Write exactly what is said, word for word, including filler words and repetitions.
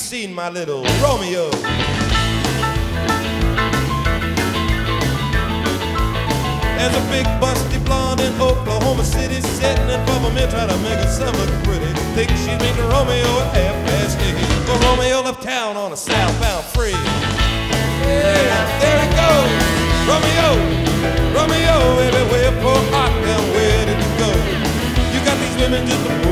seen my little Romeo? There's a big busty blonde in Oklahoma City sitting in front of me trying to make herself look pretty. Think she's meeting Romeo at half past eight. But Romeo left town on a southbound freight. Yeah, there it goes. Romeo, Romeo, everywhere for Ock, where did you go? You got these women just